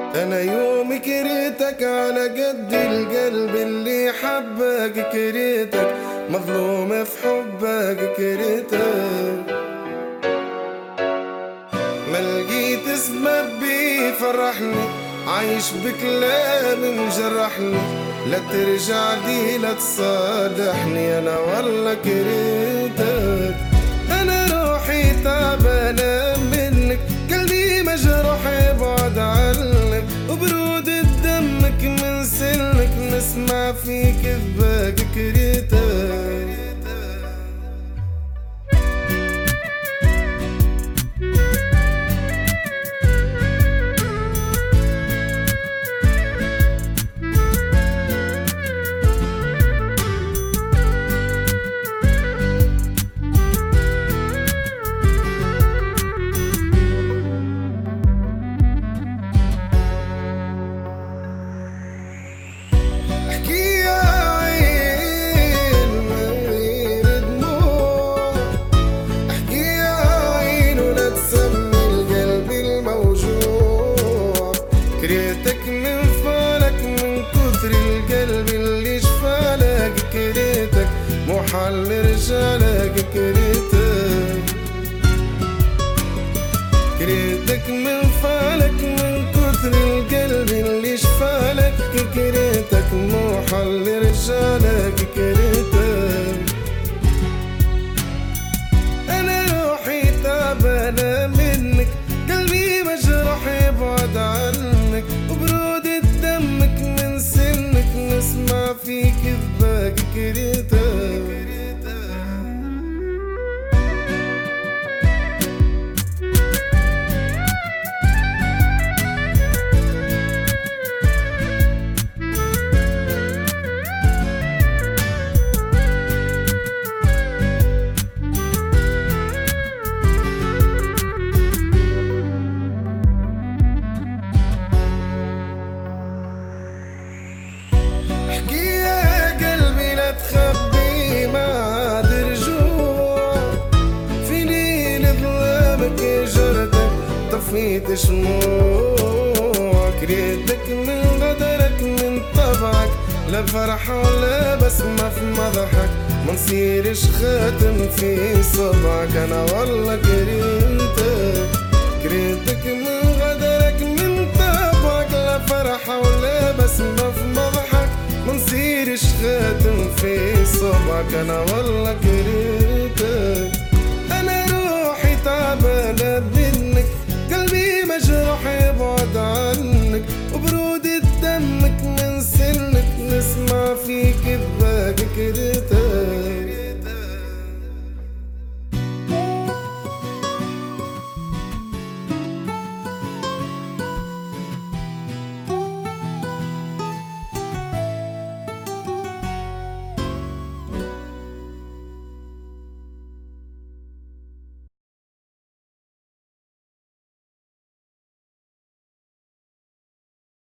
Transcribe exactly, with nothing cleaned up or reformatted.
أنا يوم كرهتك على قد القلب اللي حبك، كرهتك مظلوم في حبك، كرهتك ما لقيت سبب بيفرحني، عايش بكلام مجرحني، لا ترجع لي لا تصالحني، أنا والله كرهتك. أنا روحي تعبانة منك، قلبي مجروح يبعد عنك، وبرود دمك من سنك نسمع في كذبك، كرهتك. كرهتك من فالك من كتر القلب اللي شفالك، كرهتك محل رجالك، كرهتك كرهتك من فالك من كتر القلب اللي شفالك، كرهتك محل رجالك، كرهتك. أنا روحي تعبانة منك، قلبي مجروح يبعد عنك، وبرود دمك من سنك نسمع في كذبك، كرهتك. تخبي ما عاد رجوع في ليل ظلامك، جردك طفيت شموع، كرهتك من غدرك من طبعك، لا فرحة ولا بسمة في مضحك، ما نصيرش خاتم في صبعك، أنا والله كرهتك. كرهتك من غدرك من طبعك، لا فرحة ولا بسمة في مضحك، ما نصيرش خاتم في صبعك، أنا والله كرهتك. أنا روحي تعبان